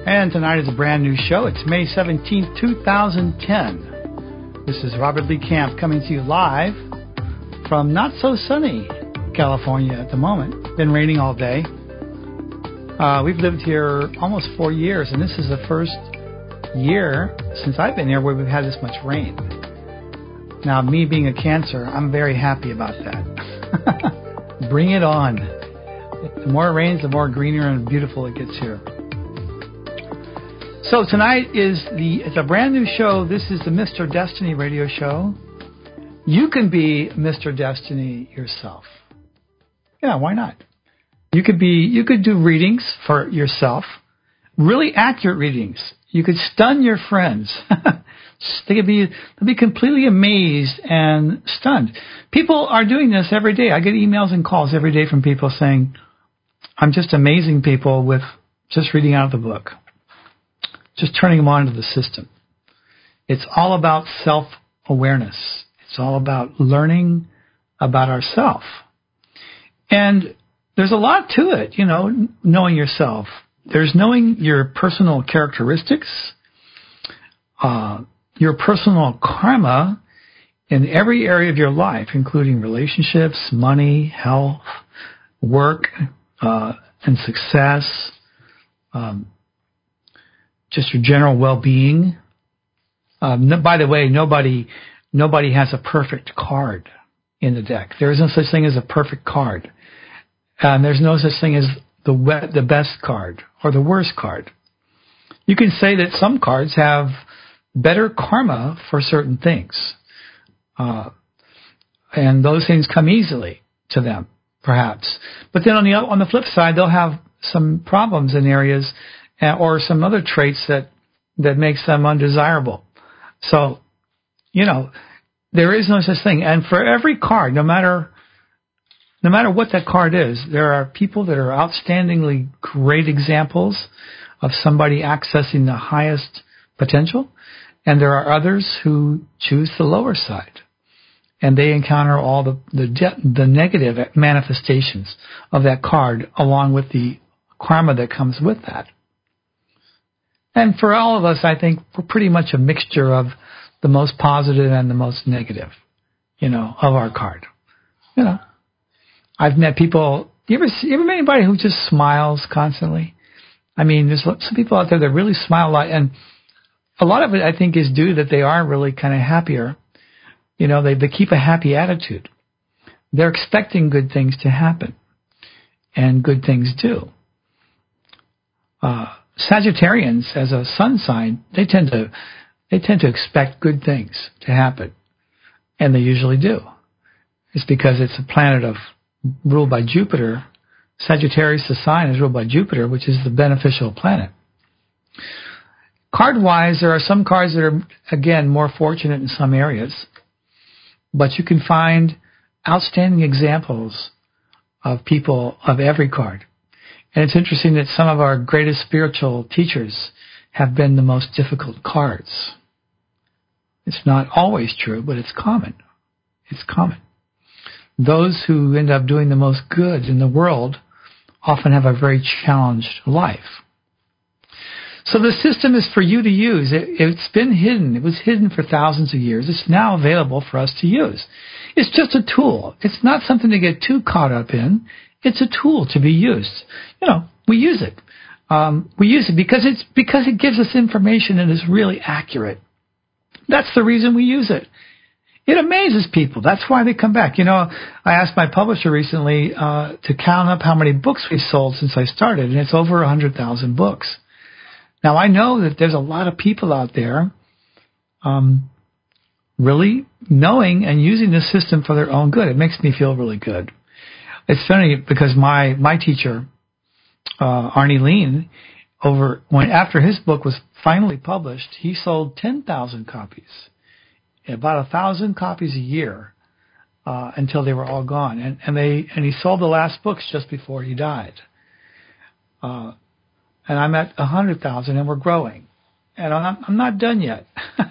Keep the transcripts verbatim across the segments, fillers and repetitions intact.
And tonight is a brand new show. It's May seventeenth, twenty ten. This is Robert Lee Camp coming to you live from not so sunny California at the moment. Been raining all day. Uh, we've lived here almost four years, and this is the first year since I've been here where we've had this much rain. Now, me being a Cancer, I'm very happy about that. Bring it on. The more it rains, the more greener and beautiful it gets here. So tonight is the it's a brand new show. This is the Mister Destiny radio show. You can be Mister Destiny yourself. Yeah, why not? You could be you could do readings for yourself, really accurate readings. You could stun your friends. They could be they'll be completely amazed and stunned. People are doing this every day. I get emails and calls every day from people saying, "I'm just amazing people with just reading out of the book." Just turning them on to the system. It's all about self-awareness. It's all about learning about ourselves. And there's a lot to it, you know, knowing yourself. There's knowing your personal characteristics, uh, your personal karma in every area of your life, including relationships, money, health, work, uh, and success, um, just your general well-being. Um, no, by the way, nobody nobody has a perfect card in the deck. There is no such thing as a perfect card. And there's no such thing as the we- the best card or the worst card. You can say that some cards have better karma for certain things. Uh, and those things come easily to them, perhaps. But then on the on the flip side, they'll have some problems in areas or some other traits that, that makes them undesirable. So, you know, there is no such thing. And for every card, no matter no matter what that card is, there are people that are outstandingly great examples of somebody accessing the highest potential, and there are others who choose the lower side. And they encounter all the the, de- the negative manifestations of that card along with the karma that comes with that. And for all of us, I think we're pretty much a mixture of the most positive and the most negative, you know, of our card. You know, I've met people. You ever see, you ever met anybody who just smiles constantly? I mean, there's some people out there that really smile a lot, and a lot of it, I think, is due that they are really kind of happier. You know, they they keep a happy attitude. They're expecting good things to happen, and good things do. Uh, Sagittarians, as a sun sign, they tend to they tend to expect good things to happen, and they usually do. It's because it's a planet of ruled by Jupiter. Sagittarius, the sign, is ruled by Jupiter, which is the beneficial planet. Card-wise, there are some cards that are, again, more fortunate in some areas, but you can find outstanding examples of people of every card. And it's interesting that some of our greatest spiritual teachers have been the most difficult cards. It's not always true, but it's common. It's common. Those who end up doing the most good in the world often have a very challenged life. So the system is for you to use. It, it's been hidden. It was hidden for thousands of years. It's now available for us to use. It's just a tool. It's not something to get too caught up in. It's a tool to be used. You know, we use it. Um, we use it because it's because it gives us information and is really accurate. That's the reason we use it. It amazes people. That's why they come back. You know, I asked my publisher recently uh, to count up how many books we've sold since I started, and it's over one hundred thousand books. Now, I know that there's a lot of people out there um, really knowing and using the system for their own good. It makes me feel really good. It's funny because my, my teacher, uh, Arnie Lean, over when after his book was finally published, he sold ten thousand copies, about a thousand copies a year uh, until they were all gone. And, and they and he sold the last books just before he died. Uh, and I'm at one hundred thousand, and we're growing. And I'm, I'm not done yet.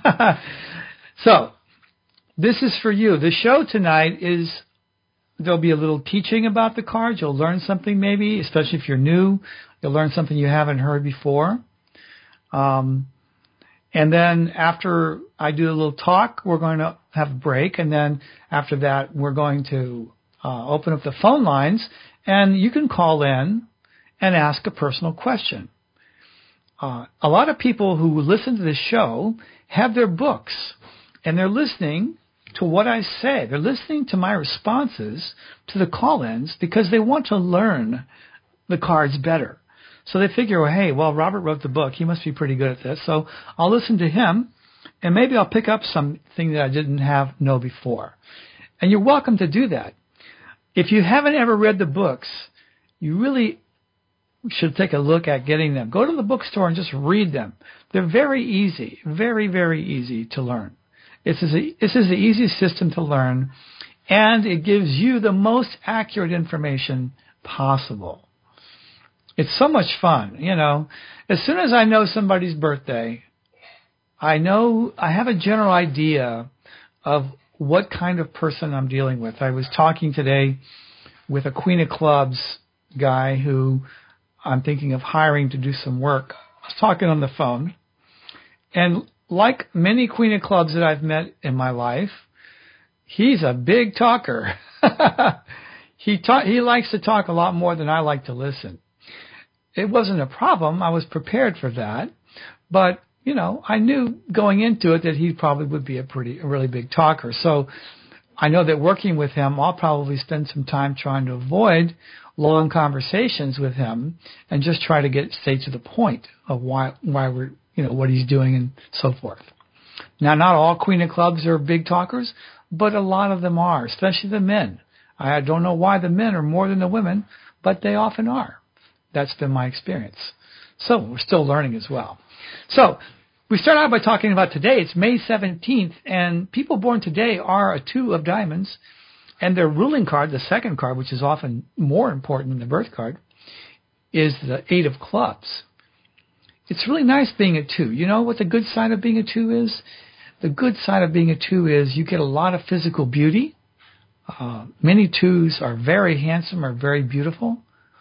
So this is for you. The show tonight is, there'll be a little teaching about the cards. You'll learn something maybe, especially if you're new. You'll learn something you haven't heard before. Um, and then after I do a little talk, we're going to have a break. And then after that, we're going to uh, open up the phone lines, and you can call in and ask a personal question. Uh, a lot of people who listen to this show have their books, and they're listening to what I say. They're listening to my responses to the call-ins because they want to learn the cards better. So they figure, well, hey, well, Robert wrote the book. He must be pretty good at this. So I'll listen to him, and maybe I'll pick up something that I didn't have know before. And you're welcome to do that. If you haven't ever read the books, you really should take a look at getting them. Go to the bookstore and just read them. They're very easy, very, very easy to learn. This is, a, this is the easiest system to learn, and it gives you the most accurate information possible. It's so much fun, you know. As soon as I know somebody's birthday, I know I have a general idea of what kind of person I'm dealing with. I was talking today with a Queen of Clubs guy who I'm thinking of hiring to do some work. I was talking on the phone, and like many Queen of Clubs that I've met in my life, he's a big talker. he ta- he likes to talk a lot more than I like to listen. It wasn't a problem. I was prepared for that. But, you know, I knew going into it that he probably would be a pretty, a really big talker. So I know that working with him, I'll probably spend some time trying to avoid long conversations with him and just try to get straight to the point of why, why we're, you know, what he's doing and so forth. Now, not all Queen of Clubs are big talkers, but a lot of them are, especially the men. I don't know why the men are more than the women, but they often are. That's been my experience. So we're still learning as well. So we start out by talking about today. It's May seventeenth, and people born today are a two of diamonds, and their ruling card, the second card, which is often more important than the birth card, is the eight of clubs. It's really nice being a two. You know what the good side of being a two is? The good side of being a two is you get a lot of physical beauty. Uh, many twos are very handsome or very beautiful.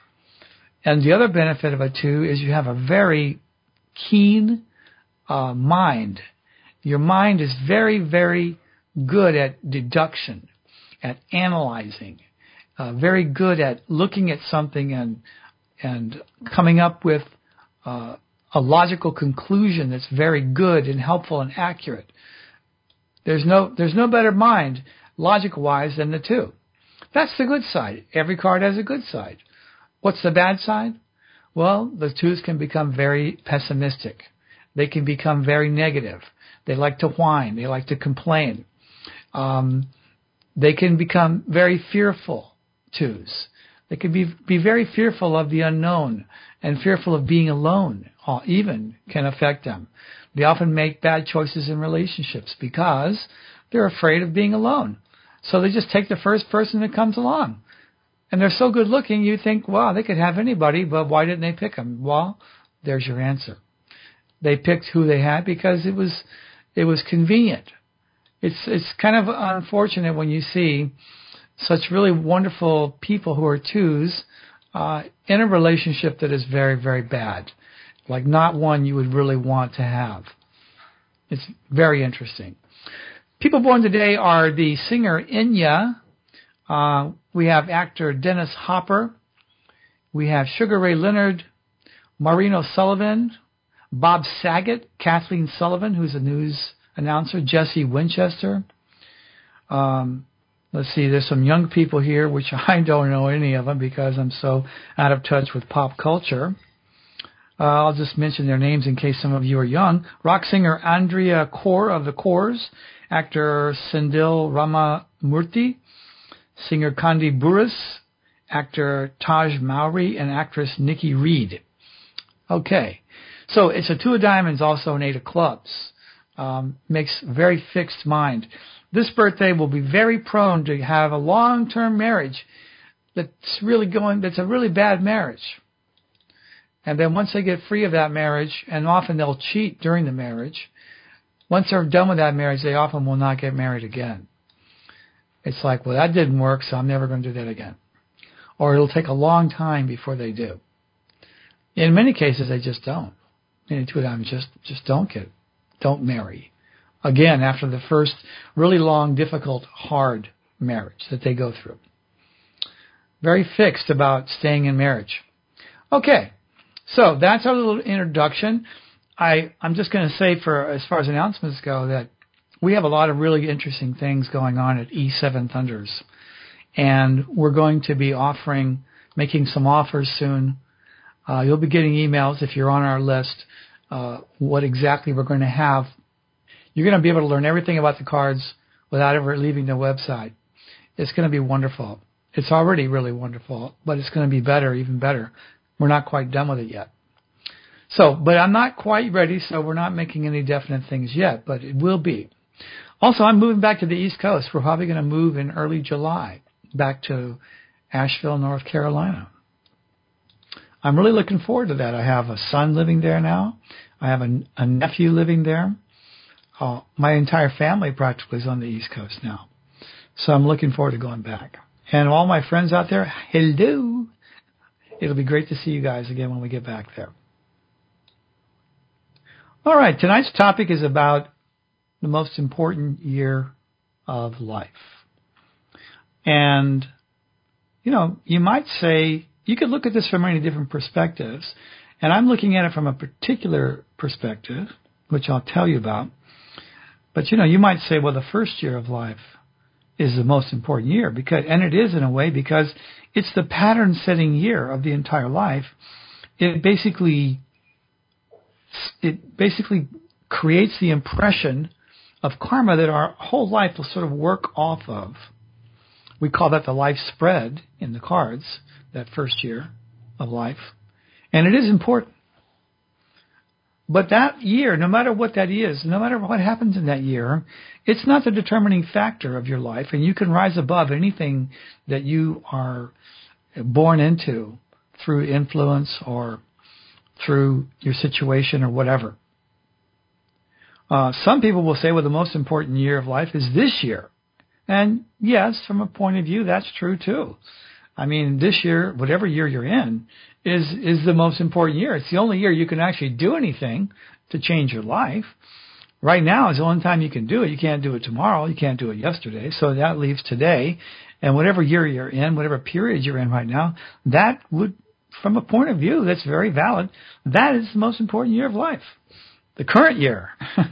And the other benefit of a two is you have a very keen uh, mind. Your mind is very, very good at deduction, at analyzing, uh, very good at looking at something and and coming up with uh, a logical conclusion that's very good and helpful and accurate. There's no there's no better mind, logic-wise, than the two. That's the good side. Every card has a good side. What's the bad side? Well, the twos can become very pessimistic. They can become very negative. They like to whine. They like to complain. Um, they can become very fearful, twos. They can be, be very fearful of the unknown and fearful of being alone, even can affect them. They often make bad choices in relationships because they're afraid of being alone. So they just take the first person that comes along. And they're so good looking, you think, wow, they could have anybody, but why didn't they pick them? Well, there's your answer. They picked who they had because it was it was convenient. It's it's kind of unfortunate when you see such really wonderful people who are twos uh, in a relationship that is very, very bad, like not one you would really want to have. It's very interesting. People born today are the singer Enya. Uh, we have actor Dennis Hopper. We have Sugar Ray Leonard, Maureen O'Sullivan, Bob Saget, Kathleen Sullivan, who's a news announcer, Jesse Winchester. Um, let's see, there's some young people here, which I don't know any of them because I'm so out of touch with pop culture. Uh, I'll just mention their names in case some of you are young. Rock singer Andrea Kaur of the Kaurs, actor Sendil Ramamurthy, singer Kandi Burruss, actor Taj Mowry, and actress Nikki Reed. Okay, so it's a two of diamonds, also an eight of clubs. Um, makes very fixed mind. This birthday will be very prone to have a long-term marriage that's really going, that's a really bad marriage. And then once they get free of that marriage, and often they'll cheat during the marriage, once they're done with that marriage, they often will not get married again. It's like, well, that didn't work, so I'm never going to do that again. Or it'll take a long time before they do. In many cases, they just don't. Any two diamonds, just, just don't get, don't marry. Again, after the first really long, difficult, hard marriage that they go through. Very fixed about staying in marriage. Okay, so that's our little introduction. I, I'm just going to say, for as far as announcements go, that we have a lot of really interesting things going on at E seven Thunders. And we're going to be offering, making some offers soon. Uh, you'll be getting emails if you're on our list, uh, what exactly we're going to have. You're going to be able to learn everything about the cards without ever leaving the website. It's going to be wonderful. It's already really wonderful, but it's going to be better, even better. We're not quite done with it yet. So, but I'm not quite ready, so we're not making any definite things yet, but it will be. Also, I'm moving back to the East Coast. We're probably going to move in early July back to Asheville, North Carolina. I'm really looking forward to that. I have a son living there now. I have a, a nephew living there. Uh, my entire family practically is on the East Coast now. So I'm looking forward to going back. And all my friends out there, hello. It'll be great to see you guys again when we get back there. All right, tonight's topic is about the most important year of life. And, you know, you might say, you could look at this from many different perspectives. And I'm looking at it from a particular perspective, which I'll tell you about. But, you know, you might say, well, the first year of life is the most important year, because, and it is in a way, because it's the pattern-setting year of the entire life. It basically, it basically creates the impression of karma that our whole life will sort of work off of. We call that the life spread in the cards, that first year of life. And it is important. But that year, no matter what that is, no matter what happens in that year, it's not the determining factor of your life, and you can rise above anything that you are born into through influence or through your situation or whatever. Uh, some people will say, well, the most important year of life is this year. And yes, from a point of view, that's true too. I mean, this year, whatever year you're in, is is the most important year. It's the only year you can actually do anything to change your life. Right now is the only time you can do it. You can't do it tomorrow. You can't do it yesterday. So that leaves today. And whatever year you're in, whatever period you're in right now, that would, from a point of view that's very valid, that is the most important year of life. The current year.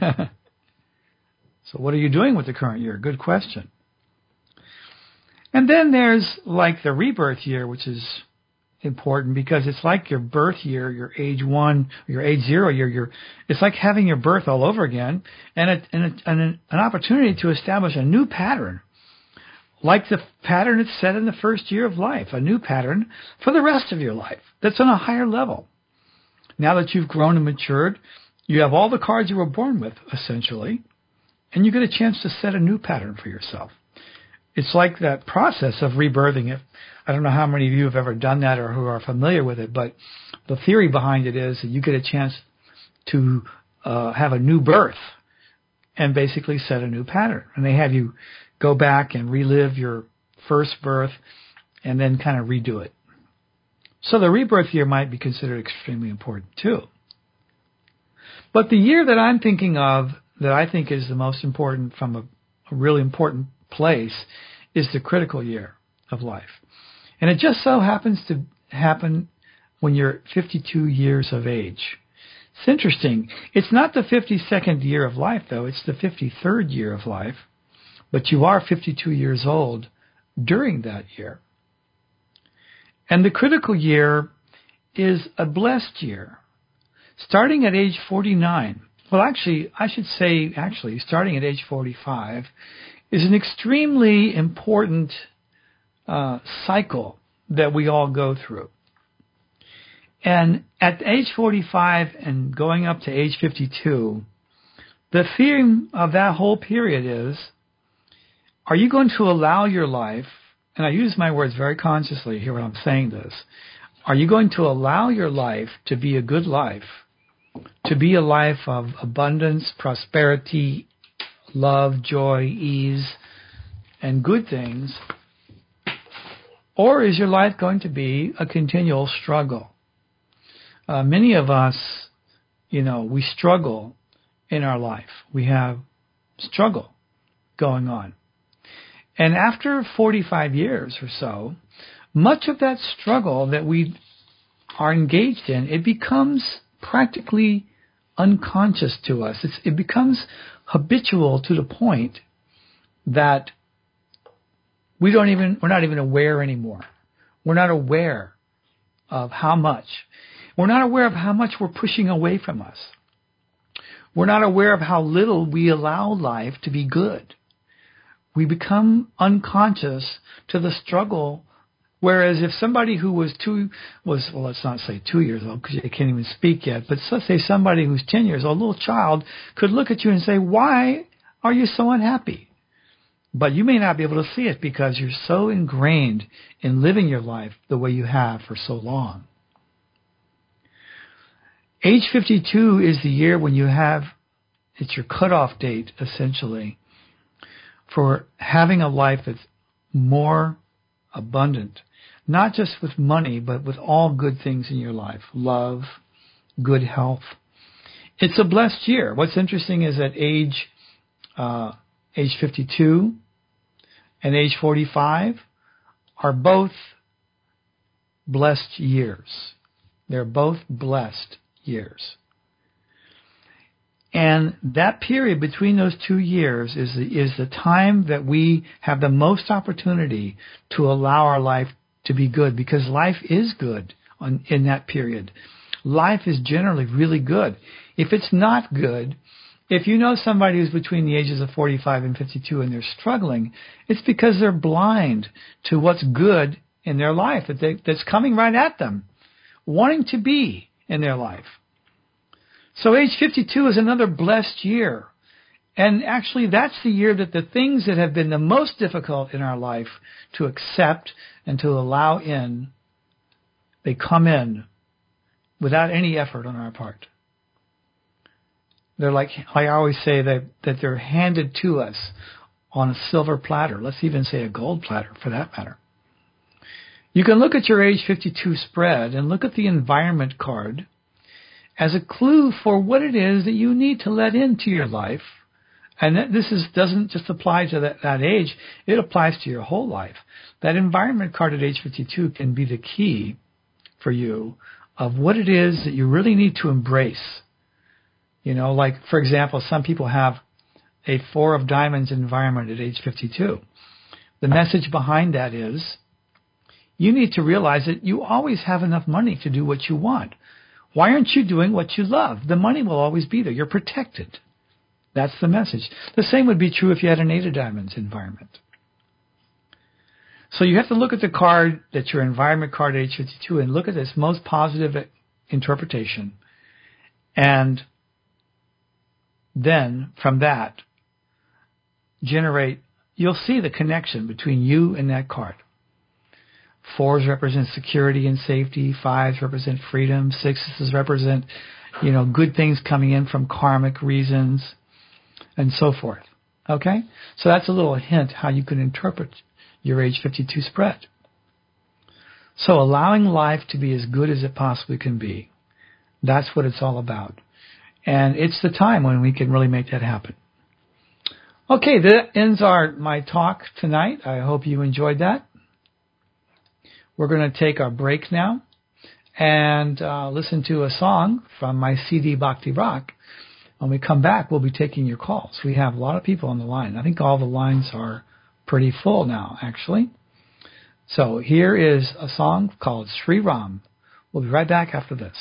So what are you doing with the current year? Good question. And then there's like the rebirth year, which is important because it's like your birth year, your age one, your age zero year. Your, it's like having your birth all over again, and, a, and, a, and a, an opportunity to establish a new pattern, like the pattern that's set in the first year of life, a new pattern for the rest of your life that's on a higher level. Now that you've grown and matured, you have all the cards you were born with, essentially, and you get a chance to set a new pattern for yourself. It's like that process of rebirthing. If I don't know how many of you have ever done that or who are familiar with it, but the theory behind it is that you get a chance to uh, have a new birth and basically set a new pattern. And they have you go back and relive your first birth and then kind of redo it. So the rebirth year might be considered extremely important too. But the year that I'm thinking of that I think is the most important from a, a really important place is the critical year of life. And it just so happens to happen when you're fifty-two years of age. It's interesting. It's not the fifty-second year of life, though. It's the fifty-third year of life. But you are fifty-two years old during that year. And the critical year is a blessed year. Starting at age forty-nine, well, actually, I should say, actually, starting at age forty-five, is an extremely important uh, cycle that we all go through. And at age forty-five and going up to age fifty-two, the theme of that whole period is, are you going to allow your life, and I use my words very consciously here when I'm saying this, are you going to allow your life to be a good life, to be a life of abundance, prosperity, love, joy, ease, and good things? Or is your life going to be a continual struggle? Uh, many of us you know, we struggle in our life. We have struggle going on. And after forty-five years or so, much of that struggle that we are engaged in, it becomes practically unconscious to us. It's, it becomes habitual to the point that we don't even, we're not even aware anymore. We're not aware of how much. We're not aware of how much we're pushing away from us. We're not aware of how little we allow life to be good. We become unconscious to the struggle. Whereas if somebody who was two, was, well, let's not say two years old because you can't even speak yet, but let's say somebody who's ten years old, a little child, could look at you and say, why are you so unhappy? But you may not be able to see it because you're so ingrained in living your life the way you have for so long. Age fifty-two is the year when you have, it's your cutoff date, essentially, for having a life that's more abundant. Not just with money, but with all good things in your life. Love, good health. It's a blessed year. What's interesting is that age, uh, age fifty-two and age forty-five are both blessed years. They're both blessed years. And that period between those two years is the, is the time that we have the most opportunity to allow our life to be good, because life is good on, in that period. Life is generally really good. If it's not good, if you know somebody who's between the ages of forty-five and fifty-two and they're struggling, it's because they're blind to what's good in their life that they, that's coming right at them, wanting to be in their life. So age fifty-two is another blessed year. And actually, that's the year that the things that have been the most difficult in our life to accept and to allow in, they come in without any effort on our part. They're like, I always say that, that they're handed to us on a silver platter. Let's even say a gold platter for that matter. You can look at your age fifty-two spread and look at the environment card as a clue for what it is that you need to let into your life. And this is, doesn't just apply to that, that age, it applies to your whole life. That environment card at age fifty-two can be the key for you of what it is that you really need to embrace. You know, like, for example, some people have a four of diamonds environment at age fifty-two. The message behind that is you need to realize that you always have enough money to do what you want. Why aren't you doing what you love? The money will always be there. You're protected. That's the message. The same would be true if you had an eight of diamonds environment. So you have to look at the card, that's your environment card at age fifty-two, and look at this most positive interpretation. And then from that, generate, you'll see the connection between you and that card. Fours represent security and safety. Fives represent freedom. Sixes represent, you know, good things coming in from karmic reasons, and so forth. Okay? So that's a little hint how you can interpret your age fifty-two spread. So allowing life to be as good as it possibly can be, that's what it's all about. And it's the time when we can really make that happen. Okay, that ends our my talk tonight. I hope you enjoyed that. We're going to take our break now and uh, listen to a song from my C D Bhakti Rock. When we come back, we'll be taking your calls. We have a lot of people on the line. I think all the lines are pretty full now, actually. So here is a song called Sri Ram. We'll be right back after this.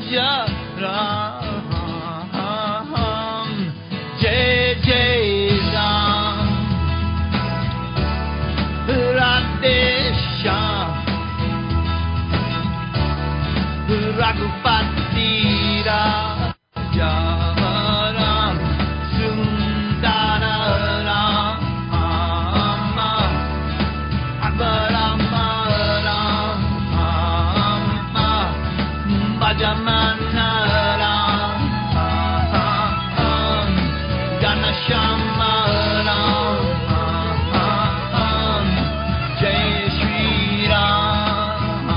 Jai Jai Ram, Radhe Shyam, Raghupati Raja Ram, Sundara Rama, Abarama Rama, Bhajamana Ram, Ganashama Ram, Jai Shri Ram.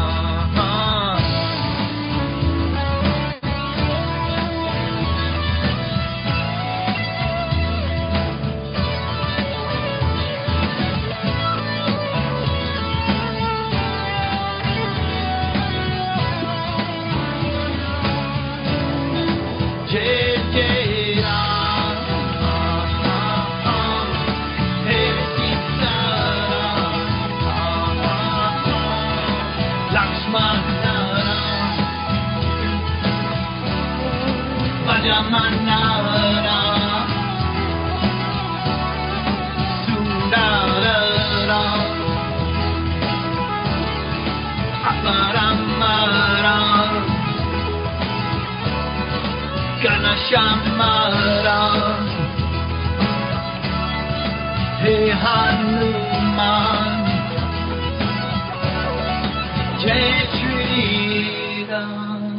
Jai Jai Ram, Hey Sita Ram, Lakshmana Ram, Bhajamana Ram, Sundara Ram, Aparama Ram, Ganashama Ram, Hey Hanuman, Jai Shri Ram.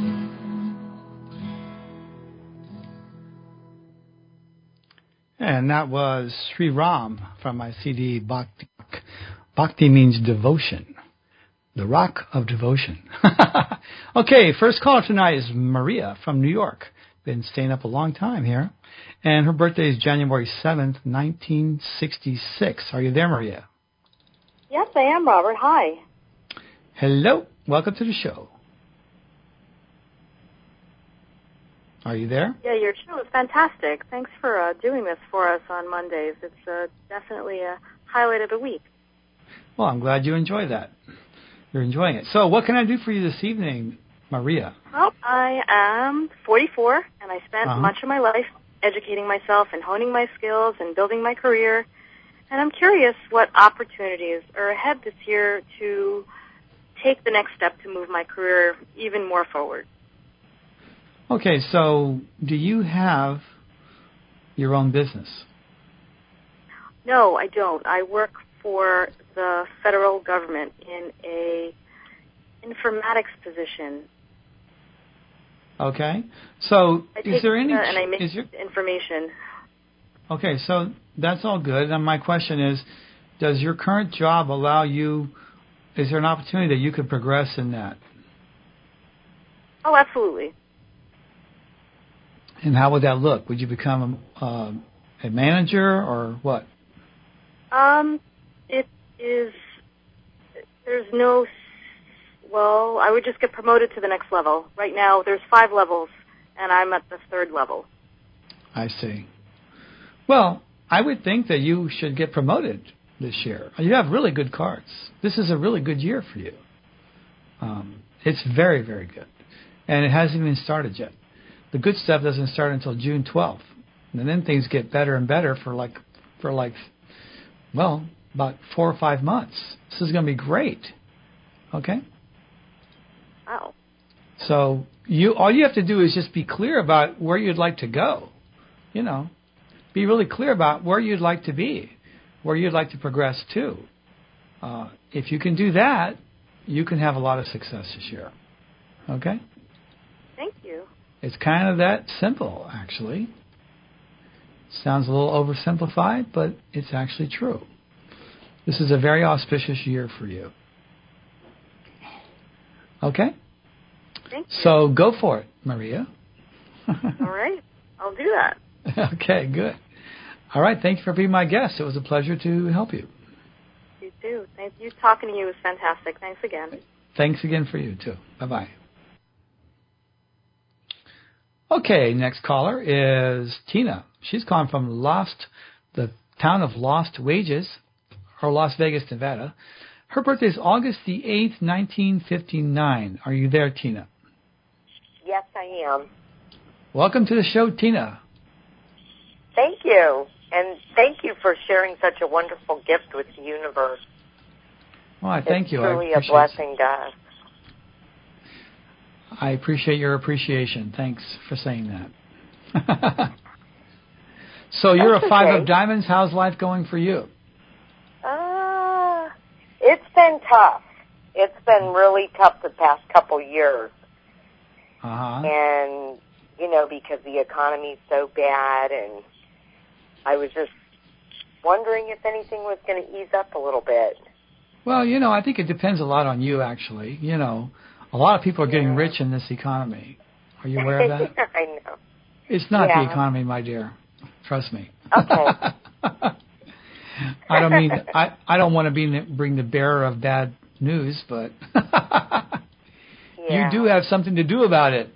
And that was Sri Ram from my C D Bhakti. Bhakti means devotion. The Rock of Devotion. Okay, first caller tonight is Maria from New York. Been staying up a long time here. And her birthday is January seventh, nineteen sixty-six. Are you there, Maria? Yes, I am, Robert. Hi. Hello. Welcome to the show. Are you there? Yeah, your show is fantastic. Thanks for uh, doing this for us on Mondays. It's uh, definitely a highlight of the week. Well, I'm glad you enjoy that. You're enjoying it. So what can I do for you this evening, Maria? Well, I am forty-four, and I spent Uh-huh. much of my life educating myself and honing my skills and building my career. And I'm curious what opportunities are ahead this year to take the next step to move my career even more forward. Okay, so do you have your own business? No, I don't. I work for the federal government in a informatics position. Okay, so I is take there any... uh, and I make is there, information. okay, so that's all good. And my question is, does your current job allow you... Is there an opportunity that you could progress in that? Oh, absolutely. And how would that look? Would you become uh, a manager or what? Um, it is. There's no. Well, I would just get promoted to the next level. Right now, there's five levels, and I'm at the third level. I see. Well, I would think that you should get promoted this year. You have really good cards. This is a really good year for you. Um, it's very, very good. And it hasn't even started yet. The good stuff doesn't start until June twelfth. And then things get better and better for like, for like, well, about four or five months. This is going to be great. Okay? Wow. So you all you have to do is just be clear about where you'd like to go. You know, be really clear about where you'd like to be, where you'd like to progress to. Uh, if you can do that, you can have a lot of success this year. Okay? Thank you. It's kind of that simple, actually. Sounds a little oversimplified, but it's actually true. This is a very auspicious year for you. Okay? Thank you. So go for it, Maria. All right. I'll do that. Okay, good. All right, thank you for being my guest. It was a pleasure to help you. You too. Thank you. Talking to you was fantastic. Thanks again. Thanks again for you, too. Bye-bye. Okay, next caller is Tina. She's calling from Lost, the town of Lost Wages, or Las Vegas, Nevada. Her birthday is August the eighth, nineteen fifty-nine. Are you there, Tina? Yes, I am. Welcome to the show, Tina. Thank you. And thank you for sharing such a wonderful gift with the universe. Well, I thank it's you. Truly I a blessing to us. I appreciate your appreciation. Thanks for saying that. So you're That's a five okay. of diamonds. How's life going for you? Uh, it's been tough. It's been really tough the past couple years. Uh-huh. And, you know, because the economy's so bad, and I was just wondering if anything was going to ease up a little bit. Well, you know, I think it depends a lot on you, actually. You know, a lot of people are getting Yeah. rich in this economy. Are you aware of that? I know. It's not Yeah. the economy, my dear. Trust me. Okay. I don't mean I. I don't want to be bring the bearer of bad news, but Yeah. you do have something to do about it.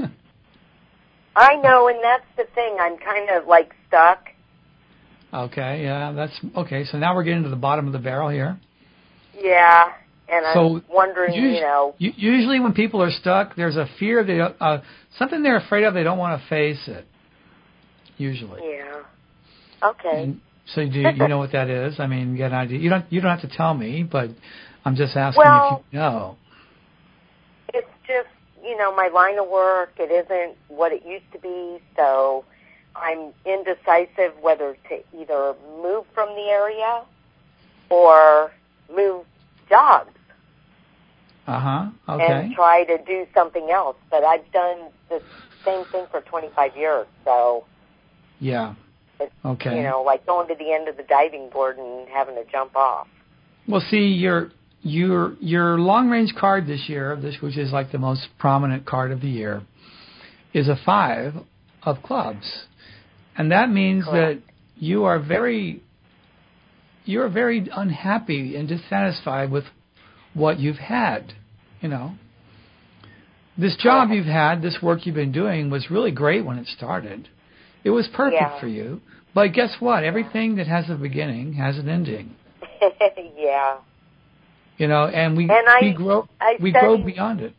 I know, and that's the thing. I'm kind of like stuck. Okay, yeah, that's okay. So now we're getting to the bottom of the barrel here. Yeah, and I'm So wondering, us- you know. u- Usually, when people are stuck, there's a fear they don't, uh, something they're afraid of. They don't want to face it. Usually. Yeah. Okay. And so do you, you know what that is? I mean, you get an idea. You don't. You don't have to tell me, but I'm just asking Well, if you know. It's just, you know, my line of work, it isn't what it used to be, so I'm indecisive whether to either move from the area or move jobs Uh huh. Okay. and try to do something else. But I've done the same thing for twenty-five years, so Yeah. it's, Okay. you know, like going to the end of the diving board and having to jump off. Well, see, your your your long range card this year, this which is like the most prominent card of the year, is a five of clubs, and that means Correct. that you are very you're very unhappy and dissatisfied with what you've had. You know, this job Correct. you've had, this work you've been doing was really great when it started. It was perfect Yeah. for you, but guess what? Everything that has a beginning has an ending. Yeah. You know, and we And I- we grow I we grow studied- beyond it.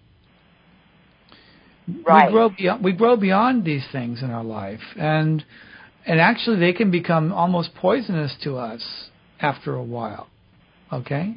Right. We grow beyond we grow beyond these things in our life, and and actually they can become almost poisonous to us after a while. Okay.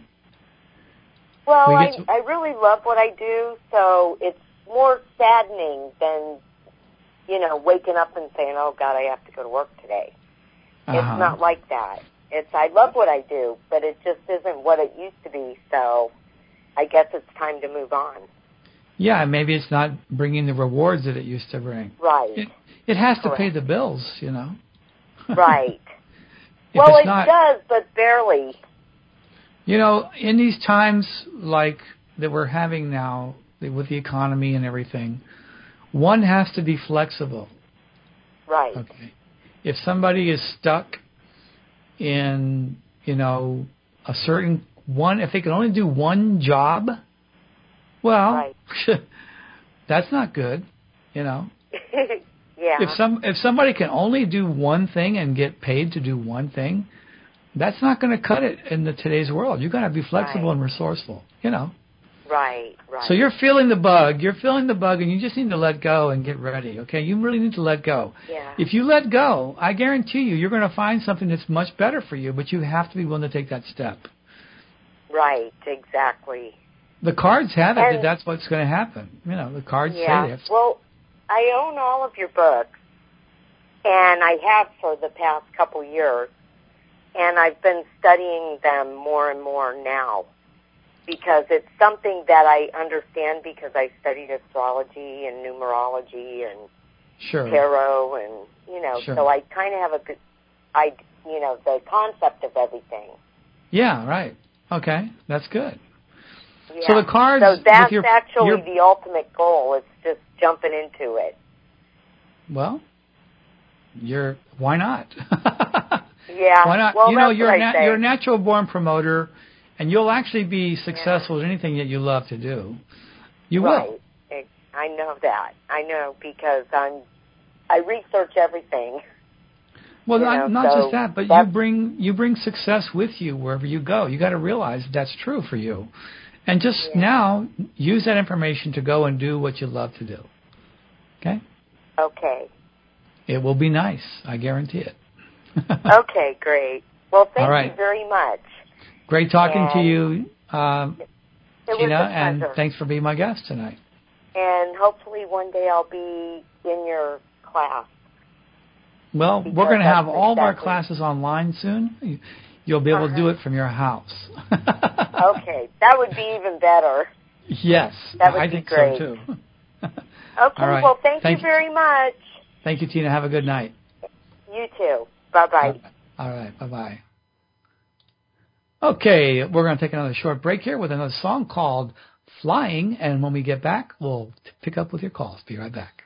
Well, We I, get to- I really love what I do, so it's more saddening than, you know, waking up and saying, oh, God, I have to go to work today. Uh-huh. It's not like that. It's I love what I do, but it just isn't what it used to be, so I guess it's time to move on. Yeah, maybe it's not bringing the rewards that it used to bring. Right. It, it has to Correct. pay the bills, you know. Right. If Well, it's it not, does, but barely. You know, in these times like that we're having now with the economy and everything, one has to be flexible. Right. Okay. If somebody is stuck in, you know, a certain one, if they can only do one job, well, Right. that's not good, you know. Yeah. If some if somebody can only do one thing and get paid to do one thing, that's not going to cut it in the today's world. You've got to be flexible Right. and resourceful, you know. Right, right. So you're feeling the bug, you're feeling the bug, and you just need to let go and get ready, okay? You really need to let go. Yeah. If you let go, I guarantee you, you're going to find something that's much better for you, but you have to be willing to take that step. Right, exactly. The cards have it And- that that's what's going to happen. You know, the cards Yeah. say that. Well, I own all of your books, and I have for the past couple years, and I've been studying them more and more now because it's something that I understand because I studied astrology and numerology and Sure. tarot, and you know, Sure. so I kind of have a good, I, you know, the concept of everything. Yeah, right. Okay, that's good. Yeah. So the cards So that's with your, actually your the ultimate goal. It's just jumping into it. well, you're why not? Yeah. Why not? Well, you know, that's you're what a I nat- say. you're a natural born promoter, and you'll actually be successful at anything that you love to do. You right. will. It, I know that. I know because I'm. I research everything. Well, You not, know, not so just that, but you that's- bring you bring success with you wherever you go. You got to realize that's true for you, and just Yeah. now use that information to go and do what you love to do. Okay? Okay. It will be nice. I guarantee it. Okay, great. Well, thank All right. you very much. Great talking and to you, um, it Tina, was a and pleasure. thanks for being my guest tonight. And hopefully one day I'll be in your class. Well, Because we're going to have that's all of our exactly- classes online soon. You'll be able Uh-huh. to do it from your house. Okay, that would be even better. Yes, That would I be think great. so too. Okay, All right. well, thank, Thank you you. very much. Thank you, Tina. Have a good night. You too. Bye-bye. All right. Bye-bye. Okay, we're going to take another short break here with another song called Flying, and when we get back, we'll pick up with your calls. Be right back.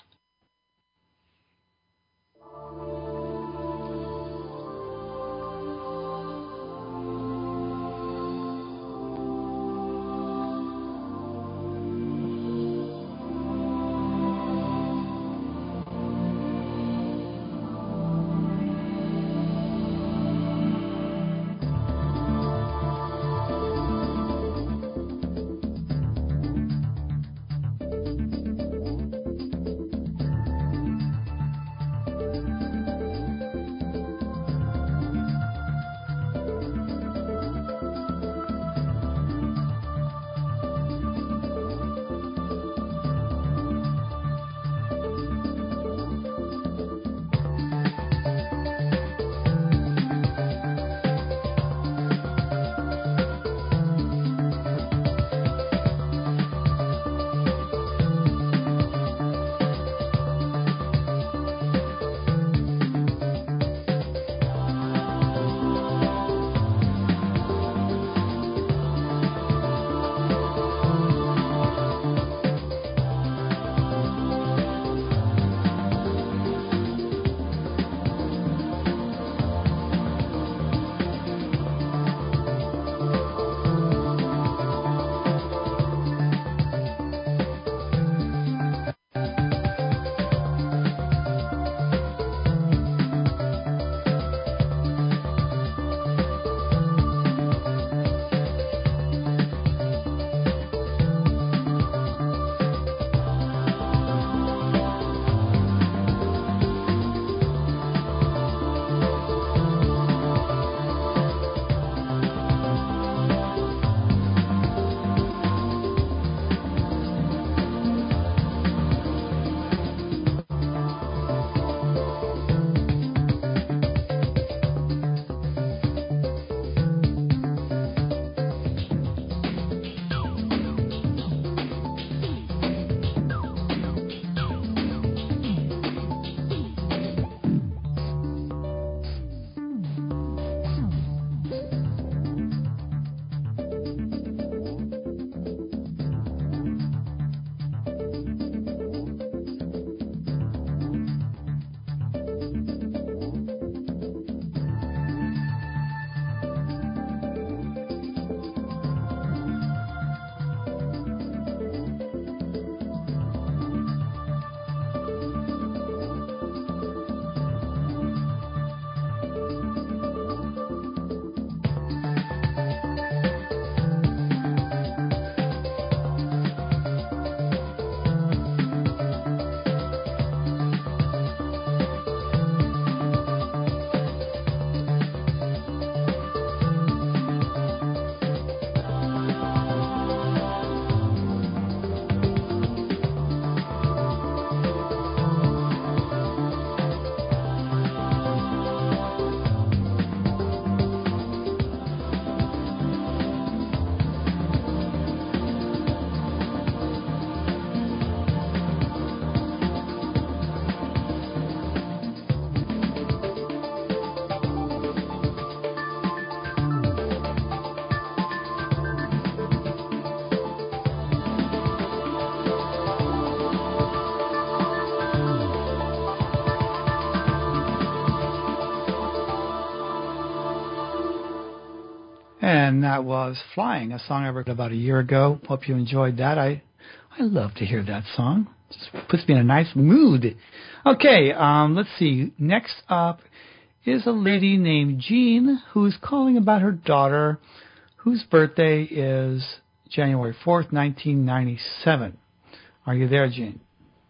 And that was Flying, a song I wrote about a year ago. Hope you enjoyed that. I I love to hear that song. Just puts me in a nice mood. Okay, um, let's see. Next up is a lady named Jean who's calling about her daughter whose birthday is January fourth, nineteen ninety-seven. Are you there, Jean?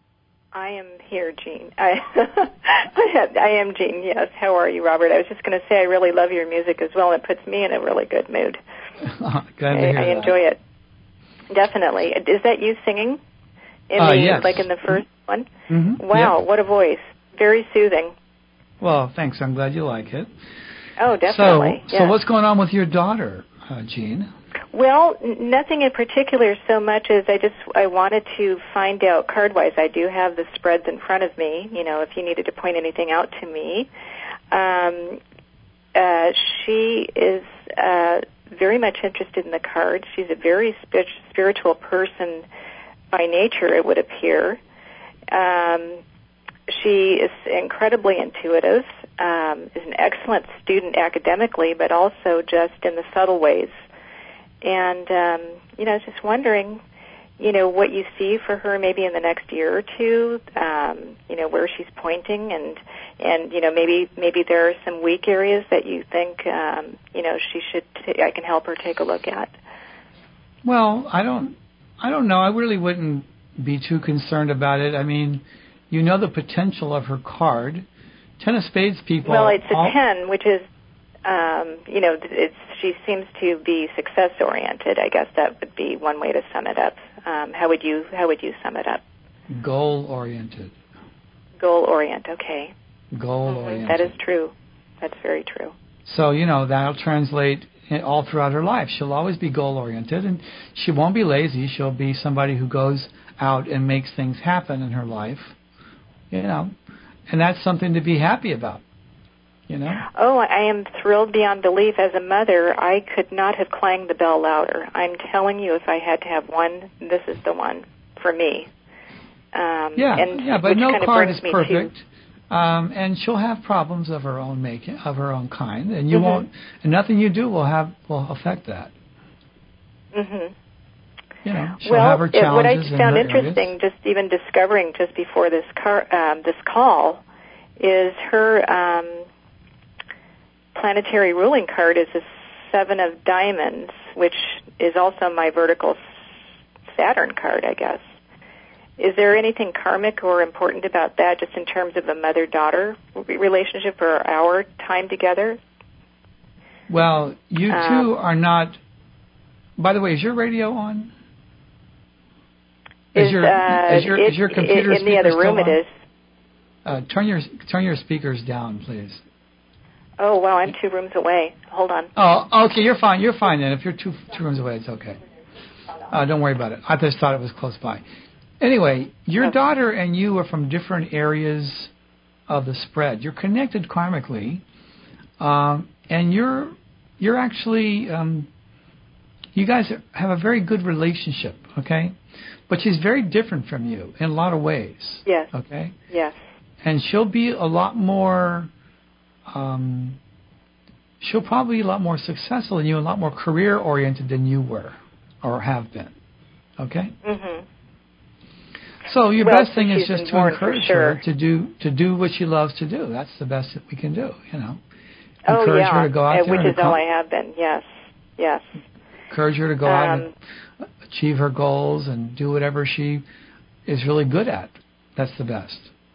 I am here, Jean. I, I am Jean, yes. How are you, Robert? I was just going to say I really love your music as well, and it puts me in a really good mood. Glad to hear I, I that. enjoy it. Definitely. Is that you singing? In uh, the, yes. Like in the first one? Mm-hmm. Wow, Yep. what a voice. Very soothing. Well, thanks. I'm glad you like it. Oh, definitely. So, yes. so what's going on with your daughter, uh, Jean? Well, n- nothing in particular so much as I just I wanted to find out card-wise. I do have the spreads in front of me, you know, if you needed to point anything out to me. Um, uh, she is uh, very much interested in the cards. She's a very spir- spiritual person by nature, it would appear. Um, she is incredibly intuitive, um, is an excellent student academically, but also just in the subtle ways. And, um, you know, I was just wondering, you know, what you see for her maybe in the next year or two, um, you know, where she's pointing and, and, you know, maybe, maybe there are some weak areas that you think, um, you know, she should, t- I can help her take a look at. Well, I don't, I don't know. I really wouldn't be too concerned about it. I mean, you know the potential of her card. Ten of Spades people. Well, it's a all, ten, which is, um, you know, it's, she seems to be success oriented. I guess that would be one way to sum it up. Um, how would you, how would you sum it up? Goal oriented. Goal oriented. Okay. Goal Mm-hmm. oriented. That is true. That's very true. So, you know, that'll translate all throughout her life. She'll always be goal-oriented, and she won't be lazy. She'll be somebody who goes out and makes things happen in her life, you know, and that's something to be happy about, you know. Oh, I am thrilled beyond belief. As a mother, I could not have clanged the bell louder. I'm telling you, if I had to have one, this is the one for me. Um, yeah, and yeah, but which no kind of card brings is me perfect. to, Um, and she'll have problems of her own making, of her own kind, and you mm-hmm. won't, and nothing you do will have will affect that. Mm-hmm. You know, she'll well, have her it, what I challenges. found in her interesting, areas. just even discovering just before this car, um, this call, is her um, planetary ruling card is a seven of diamonds, which is also my vertical Saturn card, I guess. Is there anything karmic or important about that, just in terms of a mother-daughter relationship or our time together? Well, you um, two are not. By the way, is your radio on? Is, your, uh, is your, it, is your computer it, in the other room still it on? is. Uh, turn your turn your speakers down, please. Oh, wow, I'm two rooms away. Hold on. Oh, okay, you're fine. You're fine then. If you're two two rooms away, it's okay. Uh, don't worry about it. I just thought it was close by. Anyway, your Okay. daughter and you are from different areas of the spread. You're connected karmically, um, and you're you're actually um, you guys have a very good relationship. Okay, but she's very different from you in a lot of ways. Yes. Okay. Yes. And she'll be a lot more. Um, she'll probably be a lot more successful than you, a lot more career oriented than you were, or have been. Okay. Mm-hmm. So your well, best thing is she's just to born encourage sure. her to do to do what she loves to do. That's the best that we can do. You know. Oh Encourage yeah, her to go out uh, there which and is all accom- I have been. Yes. Yes. encourage her to go out Um, and achieve her goals and do whatever she is really good at. That's the best.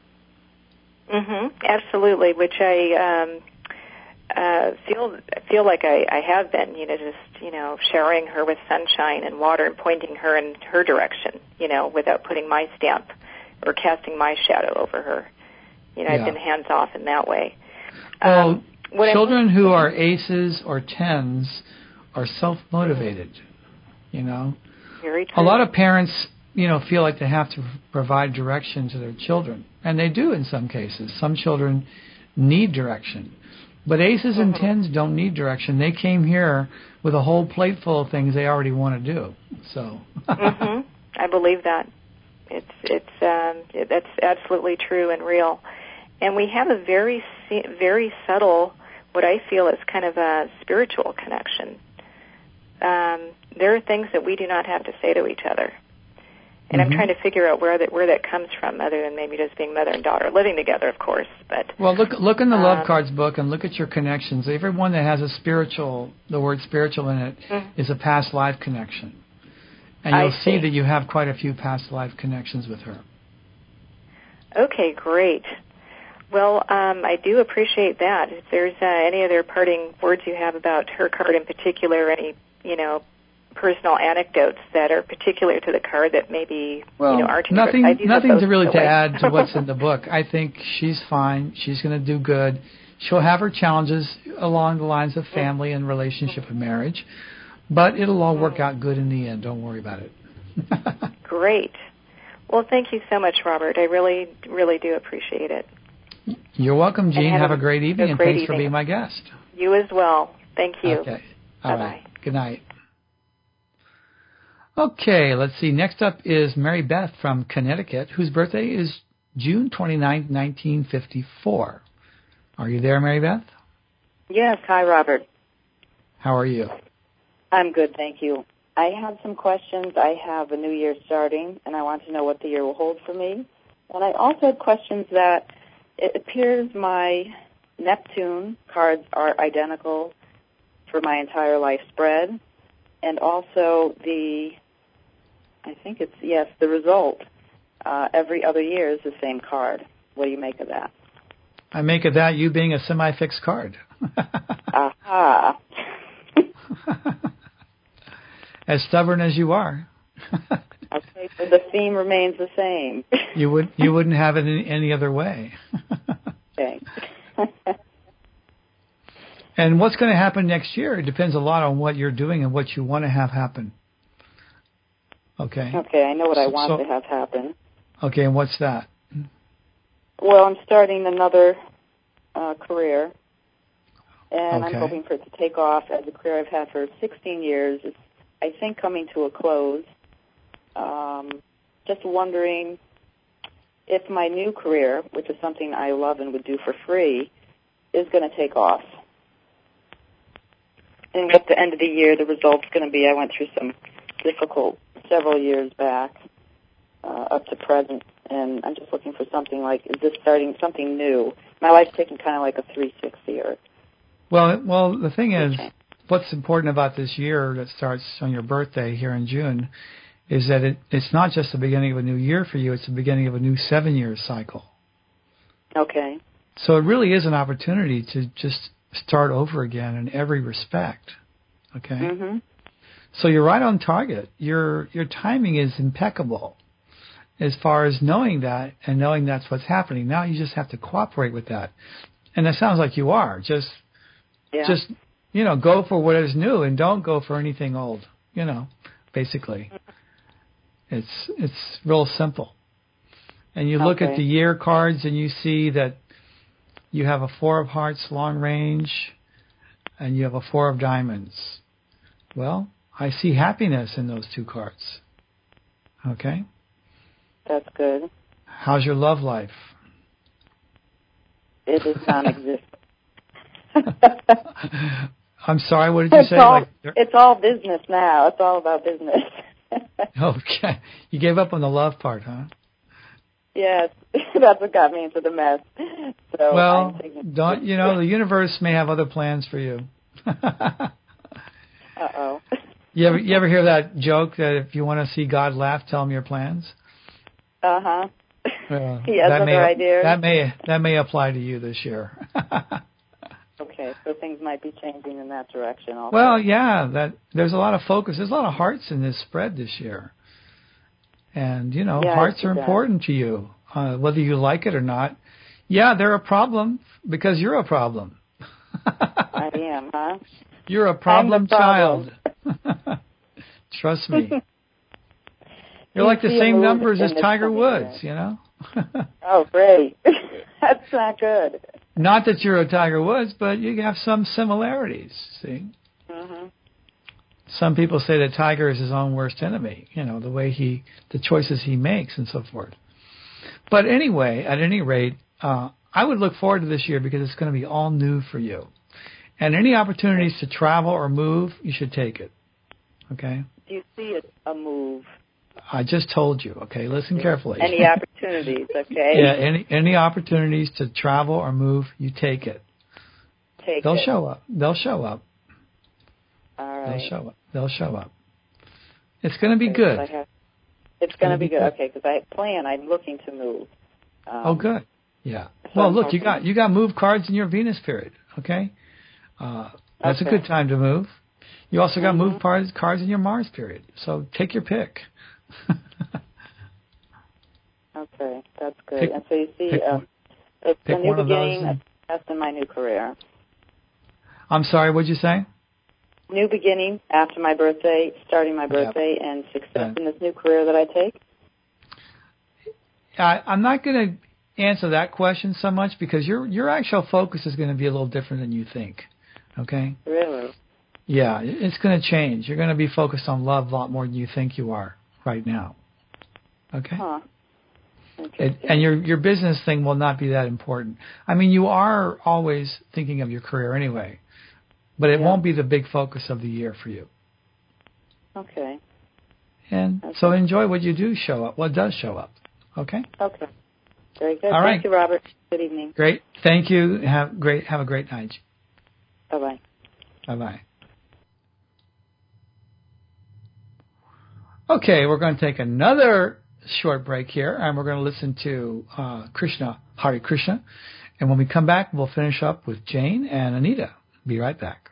Mm-hmm. Absolutely, which I um, uh, feel feel like I, I have been. You know, just you know, showering her with sunshine and water and pointing her in her direction. You know, without putting my stamp or casting my shadow over her. You know, Yeah. I've been hands off in that way. Well, Um, what children I'm, who are aces or tens are self-motivated. You know, very true. a lot of parents, you know, feel like they have to provide direction to their children, and they do in some cases. Some children need direction, but aces and Mhm. tens don't need direction. They came here with a whole plate full of things they already want to do. So, hmm I believe that. It's it's um, it, that's absolutely true and real. And we have a very very subtle, what I feel is kind of a spiritual connection. Um, there are things that we do not have to say to each other. And mm-hmm. I'm trying to figure out where that where that comes from, other than maybe just being mother and daughter, living together, of course. But well, look look in the um, Love Cards book and look at your connections. Everyone that has a spiritual, the word spiritual in it, mm-hmm. is a past life connection, and you'll I see see that you have quite a few past life connections with her. Okay, great. Well, um, I do appreciate that. If there's uh, any other parting words you have about her card in particular, any, you know, personal anecdotes that are particular to the card that maybe, well, you know, aren't nothing, nothing to really to away. add to what's in the book. I think she's fine. She's going to do good. She'll have her challenges along the lines of family and relationship and marriage, but it'll all work out good in the end. Don't worry about it. Great. Well, thank you so much, Robert. I really, really do appreciate it. You're welcome, Jean. Have, have a, a great evening, a and great thanks evening. for being my guest. You as well. Thank you. Okay. All Bye-bye. right. Good night. Okay, let's see. Next up is Mary Beth from Connecticut, whose birthday is June twenty-ninth, nineteen fifty-four. Are you there, Mary Beth? Yes. Hi, Robert. How are you? I'm good, thank you. I have some questions. I have a new year starting, and I want to know what the year will hold for me. And I also had questions that it appears my Neptune cards are identical for my entire life spread, and also the, I think it's, yes, the result uh, every other year is the same card. What do you make of that? I make of that you being a semi-fixed card. Aha. As stubborn as you are. Okay, so the theme remains the same. you would you wouldn't have it in any other way. Okay. And what's going to happen next year? It depends a lot on what you're doing and what you want to have happen. Okay. Okay, I know what I want so, to have happen. Okay, and what's that? Well, I'm starting another uh, career, and okay. I'm hoping for it to take off as a career I've had for sixteen years. It's, I think, coming to a close. Um, just wondering if my new career, which is something I love and would do for free, is going to take off. And at the end of the year, the result's going to be, I went through some difficult several years back, uh, up to present, and I'm just looking for something like, is this starting something new? My life's taking kind of like a three sixty or... Well, well, the thing is, what's important about this year that starts on your birthday here in June is that it, it's not just the beginning of a new year for you, it's the beginning of a new seven-year cycle. Okay. So it really is an opportunity to just start over again in every respect. Okay? Mm-hmm. So you're right on target. Your your timing is impeccable as far as knowing that and knowing that's what's happening. Now you just have to cooperate with that. And it sounds like you are. Just, yeah. just you know, go for what is new and don't go for anything old, you know, basically. It's it's real simple. And you look okay. at the year cards and you see that you have a four of hearts long range and you have a four of diamonds. Well, I see happiness in those two cards. Okay? That's good. How's your love life? It is non-existent. I'm sorry, what did you it's say? All, like, it's all business now. It's all about business. Okay. You gave up on the love part, huh? Yes. That's what got me into the mess. So well, I'm thinking, don't you know, the universe may have other plans for you. Uh-oh. You ever, you ever hear that joke that if you want to see God laugh, tell him your plans? Uh-huh. Well, he has that other may, ideas. That may, that may apply to you this year. Okay, so things might be changing in that direction also. Well, yeah, that there's a lot of focus. There's a lot of hearts in this spread this year. And, you know, yeah, hearts are that. important to you, uh, whether you like it or not. Yeah, they're a problem because you're a problem. I am, huh? You're a problem, problem. child. Trust me. You're You like the same numbers as Tiger Woods, year. you know? Oh, great. That's not good. Not that you're a Tiger Woods, but you have some similarities, see? Mm-hmm. Some people say that Tiger is his own worst enemy, you know, the way he, the choices he makes and so forth. But anyway, at any rate, uh, I would look forward to this year because it's going to be all new for you. And any opportunities to travel or move, you should take it. Okay? Do you see it a move? I just told you, okay? Listen carefully. Any opportunities, okay? Yeah, any any opportunities to travel or move, you take it. Take They'll it. show up. They'll show up. All right. They'll show up. They'll show up. It's going to be Okay, good. so have, it's going to be good. Okay, because I plan, I'm looking to move. Um, oh, good. Yeah. so Well, I'm look, you hoping- got you got move cards in your Venus period. Okay. Uh, that's Okay. a good time to move. You also got Mhm. move cards cards in your Mars period. So take your pick. Okay, that's good. Pick- and so you see, pick uh, one- it's pick a new one of those beginning, a and- success in my new career. I'm sorry. What'd you say? New beginning after my birthday, starting my birthday, and success Yeah. in this new career that I take. I, I'm not going to answer that question so much because your your actual focus is going to be a little different than you think. Okay? Really? Yeah, it- it's going to change. You're going to be focused on love a lot more than you think you are right now. Okay? Huh. It, Interesting. and your your business thing will not be that important. I mean, you are always thinking of your career anyway, but it Yeah. won't be the big focus of the year for you. Okay. And Okay. so enjoy what you do show up, what does show up. Okay? Okay. Very good. All Thank right. you, Robert. Good evening. Great. Thank you. Have great have a great night. Bye-bye. Bye-bye. Okay, we're going to take another short break here, and we're going to listen to uh, Krishna, Hare Krishna. And when we come back, we'll finish up with Jane and Anita. Be right back.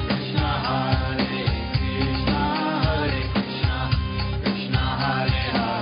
Krishna Hare Krishna Hare Krishna Krishna Hare Hare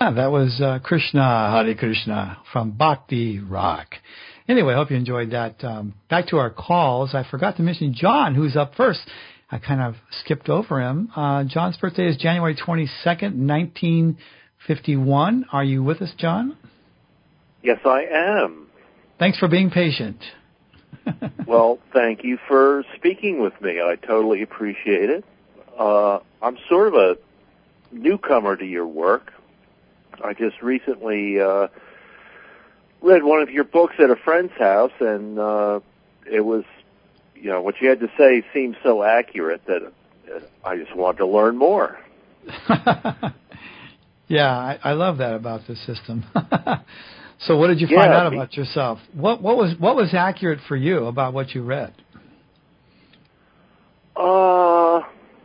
That was uh, Krishna, Hare Krishna, from Bhakti Rock. Anyway, I hope you enjoyed that. Um, back to our calls. I forgot to mention John, who's up first. I kind of skipped over him. Uh, John's birthday is January twenty-second, nineteen fifty-one. Are you with us, John? Yes, I am. Thanks for being patient. Well, thank you for speaking with me. I totally appreciate it. Uh, I'm sort of a newcomer to your work. I just recently uh, read one of your books at a friend's house, and uh, it was, you know, what you had to say seemed so accurate that I just wanted to learn more. Yeah, I, I love that about the system. So what did you yeah, find out me- about yourself? What what was what was accurate for you about what you read? Uh,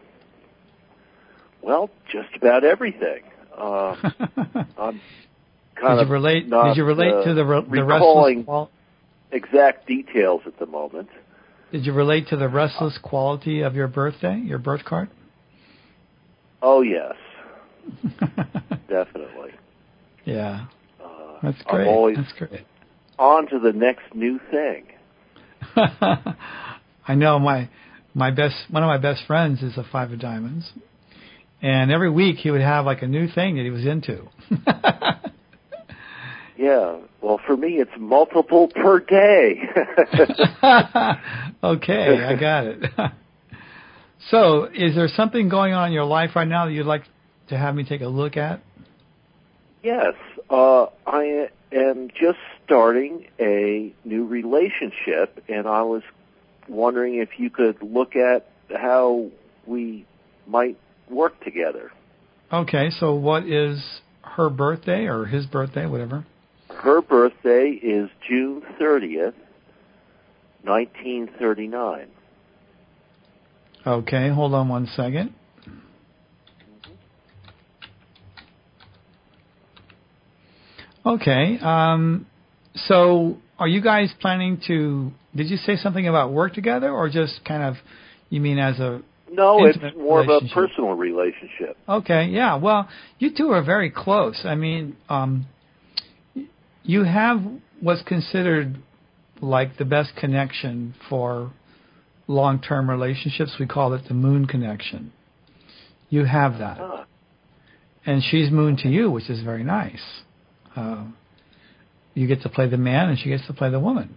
well, just about everything. Uh, I'm kind did of you relate? not, did you relate uh, to the re- the recalling restless qual- exact details at the moment. Did you relate to the restless quality of your birthday, your birth card? Oh yes, definitely. Yeah, Uh, that's great. I'm always That's great. on to the next new thing. I know my my best one of my best friends is a five of diamonds, and every week he would have like a new thing that he was into. Yeah, well, for me it's multiple per day. Okay, I got it. So, is there something going on in your life right now that you'd like to have me take a look at? Yes, uh, I am just starting a new relationship, and I was wondering if you could look at how we might work together. Okay, so what is her birthday or his birthday, whatever? Her birthday is June thirtieth, nineteen thirty-nine. Okay, hold on one second. Okay, um, so are you guys planning to, did you say something about work together or just kind of, you mean as a No, it's intimate more of a relationship? personal relationship. Okay, yeah, well, you two are very close. I mean, um, you have what's considered like the best connection for long-term relationships. We call it the moon connection. You have that. Ah. And she's moon to you, which is very nice. Uh, you get to play the man and she gets to play the woman.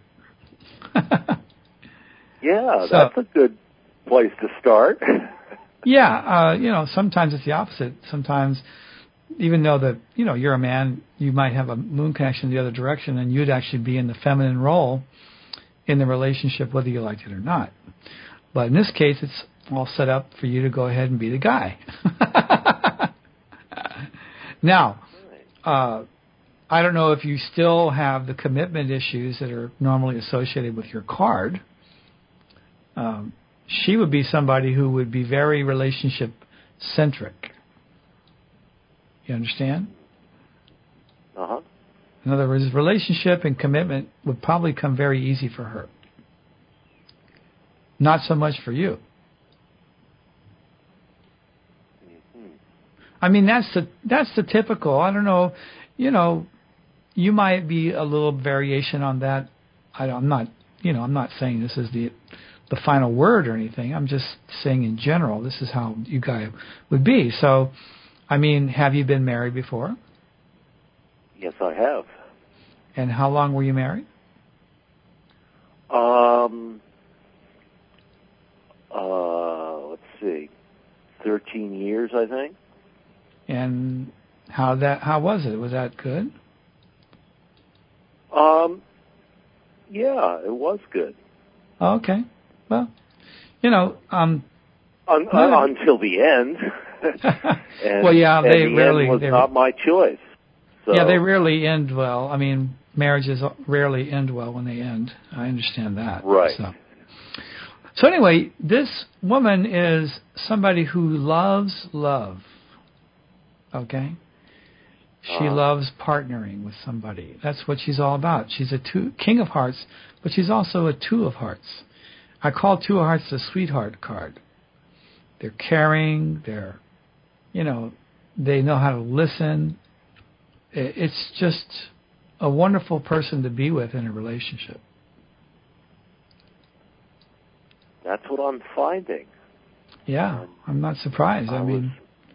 Yeah, So- that's a good place to start. Yeah, uh, you know, sometimes it's the opposite. Sometimes, even though that, you know, you're a man, you might have a moon connection the other direction and you'd actually be in the feminine role in the relationship, whether you liked it or not. But in this case, it's all set up for you to go ahead and be the guy. Now, uh, I don't know if you still have the commitment issues that are normally associated with your card. Um, she would be somebody who would be very relationship-centric. You understand? Uh-huh. In other words, relationship and commitment would probably come very easy for her. Not so much for you. Mm-hmm. I mean, that's the that's the typical. I don't know. You know, you might be a little variation on that. I don't, I'm not. You know, I'm not saying this is the the final word or anything. I'm just saying in general, this is how you guys would be. So, I mean, have you been married before? Yes, I have. And how long were you married? Um, uh, let's see, thirteen years, I think. And how that how was it? Was that good? Um, yeah, it was good. Oh, okay. Well, you know, um, Un- no. uh, until the end. And, well, yeah, and they the rarely end was they, not my choice. So, yeah, they rarely end well. I mean, marriages rarely end well when they end. I understand that. Right. So, so anyway, this woman is somebody who loves love. Okay? She Uh-huh. loves partnering with somebody. That's what she's all about. She's a two, king of hearts, but she's also a two of hearts. I call two of hearts the sweetheart card. They're caring. They're, you know, they know how to listen. it's just a wonderful person to be with in a relationship. That's what I'm finding. Yeah, um, I'm not surprised. I, I mean, was,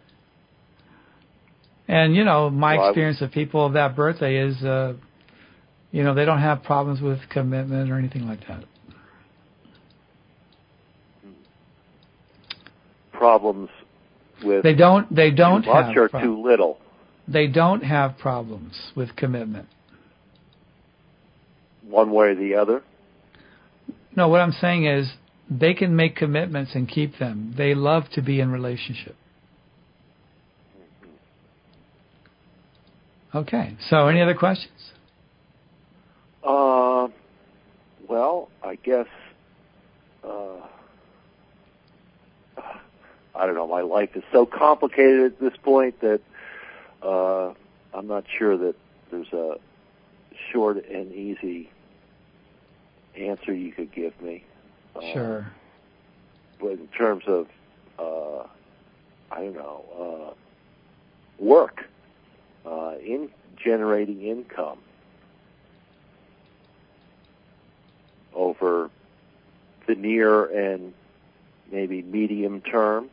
and you know, my well, experience of people of that birthday is, uh, you know, they don't have problems with commitment or anything like that. Problems with They don't. They don't too much have or prob- too little. They don't have problems with commitment. One way or the other. No, what I'm saying is they can make commitments and keep them. They love to be in relationship. Okay. So, any other questions? Uh, well, I guess. Uh, I don't know. My life is so complicated at this point that uh, I'm not sure that there's a short and easy answer you could give me. Uh, Sure. But in terms of, uh, I don't know, uh, work, uh, in generating income over the near and maybe medium term.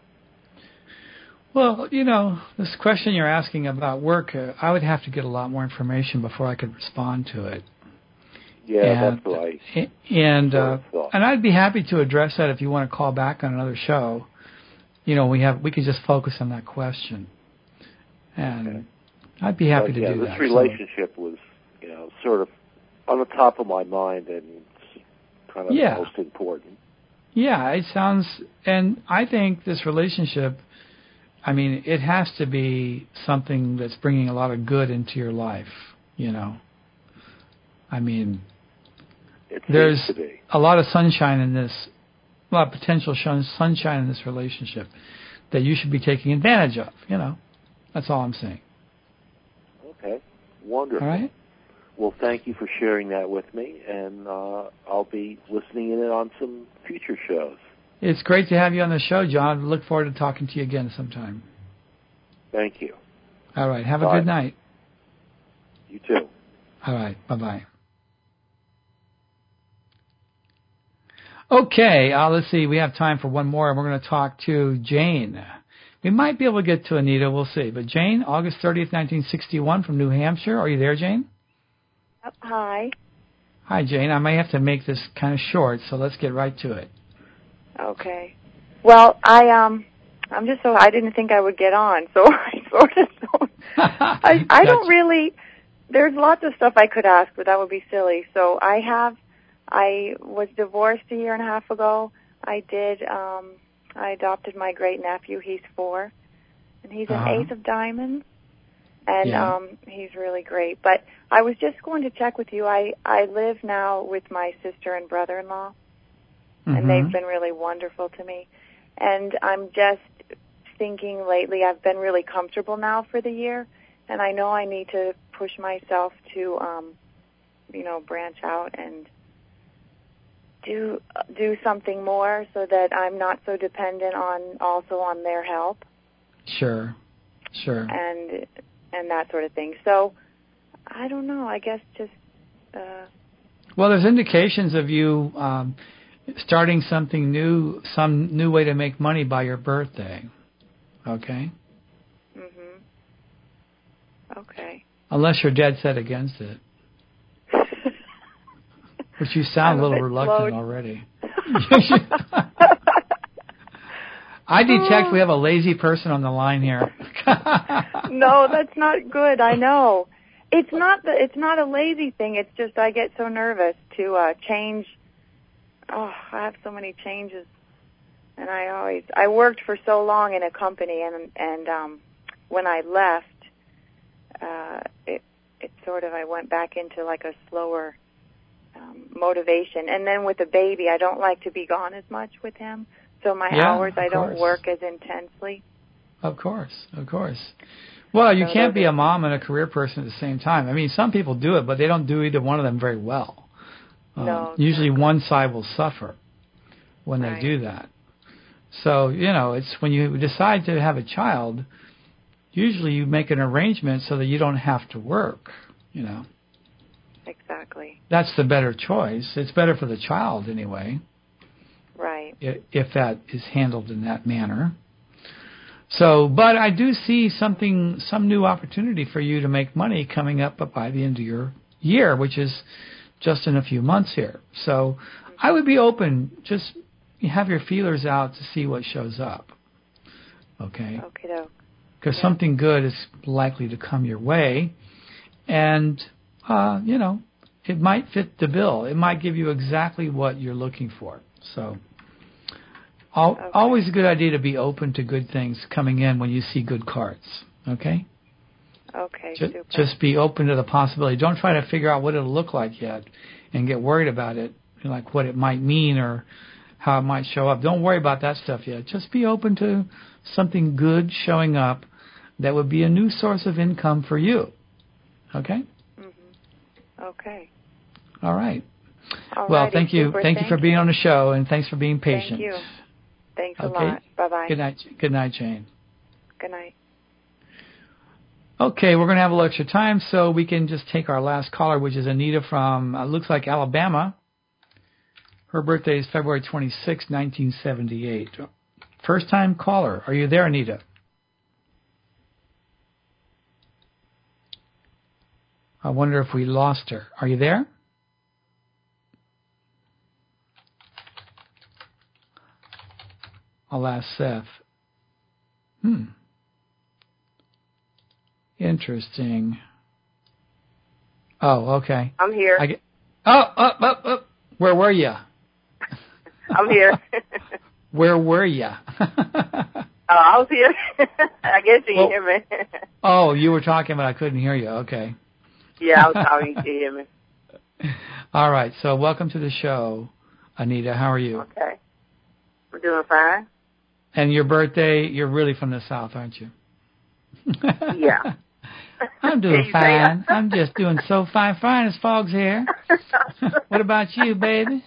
Well, you know, this question you're asking about work, uh, I would have to get a lot more information before I could respond to it. Yeah, and, that's right. And sort uh, of thought. and I'd be happy to address that if you want to call back on another show. You know, we have we could just focus on that question, and Okay. I'd be happy but, to yeah, do this that. relationship was, you know, sort of on the top of my mind and it's kind of Yeah. the most important. Yeah, it sounds, and I think this relationship, I mean, it has to be something that's bringing a lot of good into your life, you know. I mean, It there's seems to be. a lot of sunshine in this, a lot of potential shun- sunshine in this relationship that you should be taking advantage of, you know. That's all I'm saying. Okay, wonderful. All right? Well, thank you for sharing that with me, and uh, I'll be listening in on some future shows. It's great to have you on the show, John. I look forward to talking to you again sometime. Thank you. All right. Have Bye. a good night. You too. All right. Bye-bye. Okay. Uh, let's see. We have time for one more, and we're going to talk to Jane. We might be able to get to Anita. We'll see. But Jane, August thirtieth, nineteen sixty-one from New Hampshire. Are you there, Jane? Hi. Hi, Jane. I may have to make this kind of short, so let's get right to it. Okay. Well, I um, I'm just so I didn't think I would get on, so I sort of don't. I I don't really. There's lots of stuff I could ask, but that would be silly. So I have. I was divorced a year and a half ago. I did. Um, I adopted my great nephew. He's four, and he's an Uh-huh. ace of diamonds. And Yeah. um, he's really great. But I was just going to check with you. I, I live now with my sister and brother-in-law, Mm-hmm. and they've been really wonderful to me. And I'm just thinking lately I've been really comfortable now for the year, and I know I need to push myself to, um, you know, branch out and do do something more so that I'm not so dependent on also on their help. Sure. Sure. And and that sort of thing. So, I don't know. I guess just... Uh, Well, there's indications of you um, starting something new, some new way to make money by your birthday. Okay? mhm. Okay. Unless you're dead set against it. Which you sound I'm a a little bit reluctant slowed. already. I detect we have a lazy person on the line here. No, that's not good. I know. It's not the, it's not a lazy thing. It's just I get so nervous to uh, change. Oh, I have so many changes, and I always I worked for so long in a company, and and um, when I left, uh, it it sort of I went back into like a slower um, motivation, and then with the baby, I don't like to be gone as much with him. So my Yeah, hours, I of don't course. work as intensely. Of course, of course. Well, you So can't those be are- a mom and a career person at the same time. I mean, some people do it, but they don't do either one of them very well. Um, No, usually exactly. one side will suffer when Right. they do that. So, you know, it's when you decide to have a child, usually you make an arrangement so that you don't have to work, you know. Exactly. That's the better choice. It's better for the child anyway. Right. If that is handled in that manner. So, but I do see something, some new opportunity for you to make money coming up by the end of your year, which is just in a few months here. So I would be open, just have your feelers out to see what shows up. Okay? Okay, doke. Because yeah. something good is likely to come your way. And, uh, you know, it might fit the bill. It might give you exactly what you're looking for. So al- okay. always a good idea to be open to good things coming in when you see good cards. Okay? Okay, just, super. Just be open to the possibility. Don't try to figure out what it'll look like yet and get worried about it, like what it might mean or how it might show up. Don't worry about that stuff yet. Just be open to something good showing up that would be a new source of income for you. Okay? Mm-hmm. Okay. All right. All well, righty, thank you. super. Thank, thank you for being on the show, and thanks for being patient. Thank you. Thanks a okay. lot. Bye-bye. Good night. Good night, Jane. Good night. Okay, we're going to have a little extra time, so we can just take our last caller, which is Anita from, uh, looks like Alabama. Her birthday is February twenty-sixth, nineteen seventy-eight. First-time caller. Are you there, Anita? I wonder if we lost her. Are you there? I'll ask Seth. Hmm. Interesting. Oh, okay. I'm here. I get, oh, up, up, up. Where were you? I'm here. Where were you? Oh, I was here. I guess you well, can hear me. Oh, you were talking, but I couldn't hear you. Okay. Yeah, I was talking. You can hear me. All right. So welcome to the show, Anita. How are you? Okay. I'm doing fine. And your birthday, you're really from the South, aren't you? Yeah. I'm doing fine. I'm just doing so fine. Fine as fog's here. What about you, baby?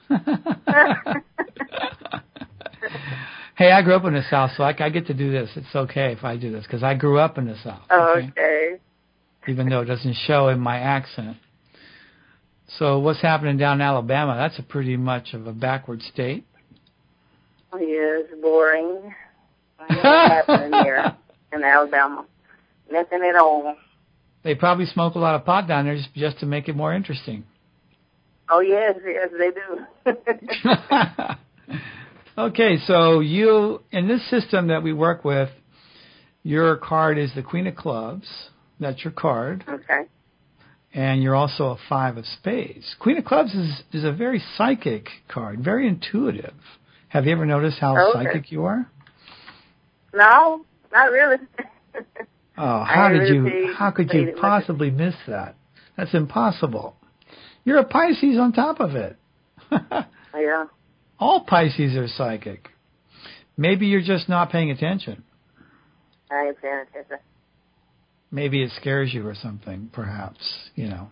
Hey, I grew up in the South, so I, I get to do this. It's okay if I do this, because I grew up in the South. Okay? okay. Even though it doesn't show in my accent. So what's happening down in Alabama? That's a pretty much of a backward state. Oh, yeah, it's boring. I know what's happening here in Alabama. Nothing at all. They probably smoke a lot of pot down there just, just to make it more interesting. Oh, yes, yes, they do. Okay, so you, in this system that we work with, your card is the Queen of Clubs. That's your card. Okay. And you're also a Five of Spades. Queen of Clubs is, is a very psychic card, very intuitive. Have you ever noticed how okay. psychic you are? No, not really. Oh, how did really you, how could you possibly miss that? That's impossible. You're a Pisces on top of it. Yeah. All Pisces are psychic. Maybe you're just not paying attention. I ain't paying attention. Maybe it scares you or something, perhaps, you know.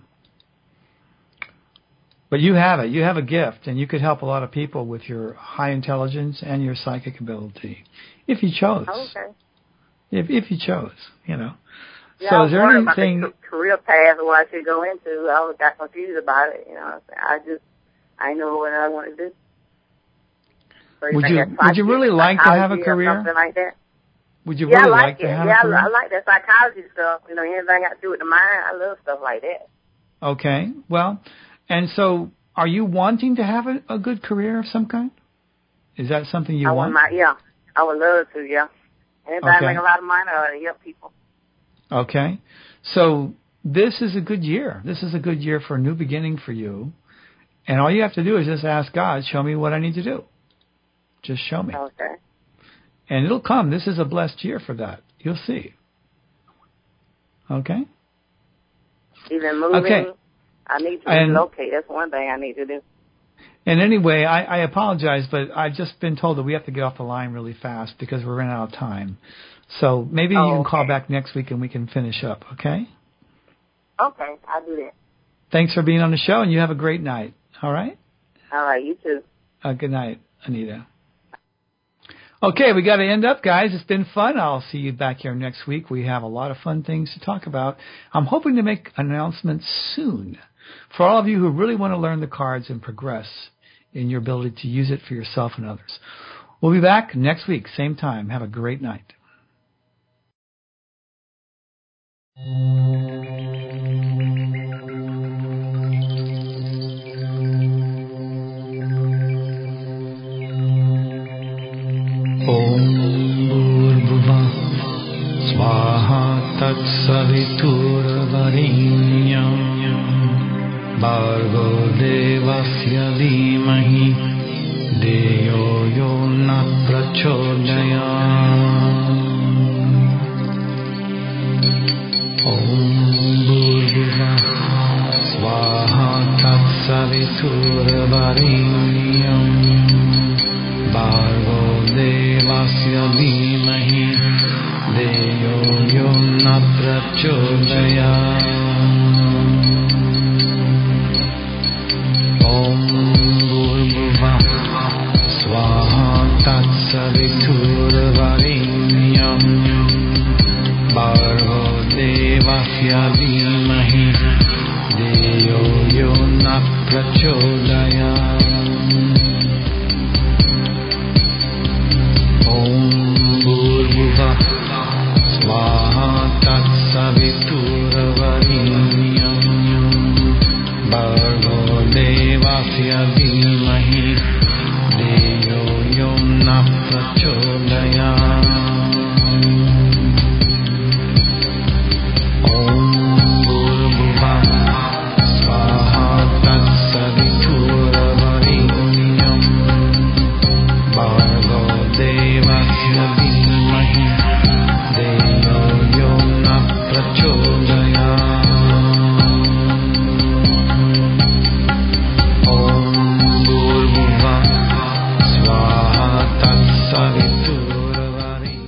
But you have it. You have a gift, and you could help a lot of people with your high intelligence and your psychic ability, if you chose. Okay. If if you chose, you know. Yeah, so I is there wondering anything about the career path or what I should go into? I was got confused about it. You know, I just I know what I want to do. So would you would you really like to have a career? Something like that. Would you yeah, really I like, like it. to have yeah, a career? I like that psychology stuff. You know, anything got to do with the mind, I love stuff like that. Okay. Well, and so are you wanting to have a, a good career of some kind? Is that something you I want? My, yeah, I would love to, yeah. Anybody okay. make a lot of money or help people. Okay. So this is a good year. This is a good year for a new beginning for you. And all you have to do is just ask God, show me what I need to do. Just show me. Okay. And it'll come. This is a blessed year for that. You'll see. Okay? Even moving, okay. I need to and, relocate. That's one thing I need to do. And anyway, I, I apologize, but I've just been told that we have to get off the line really fast because we're running out of time. So maybe oh, you can okay. call back next week and we can finish up, okay? Okay, I'll do that. Thanks for being on the show, and you have a great night. All right? All right, you too. Uh, good night, Anita. Okay, we got to end up, guys. It's been fun. I'll see you back here next week. We have a lot of fun things to talk about. I'm hoping to make announcements soon for all of you who really want to learn the cards and progress in your ability to use it for yourself and others. We'll be back next week, same time. Have a great night. Om Bhurvubha Swaha Tatsaviturvarenyam Bhargo Devasya Dhimahi Deyo Yo Na Prachodayam Om Bhurvubha Swaha Tatsaviturvarenyam Bhargo Devasya Dhimahi Deyo Yo Na Prachodayam Om Bhurvubha Swaha Tatsaviturvarenyam Bhargo Devasya Dhimahi Deyo Yo Na Prachodayam Om Bhurvubha Swaha Tatsaviturvarenyam Bhargo Devasya Dhimahi Deyo Yo Na Prachodayam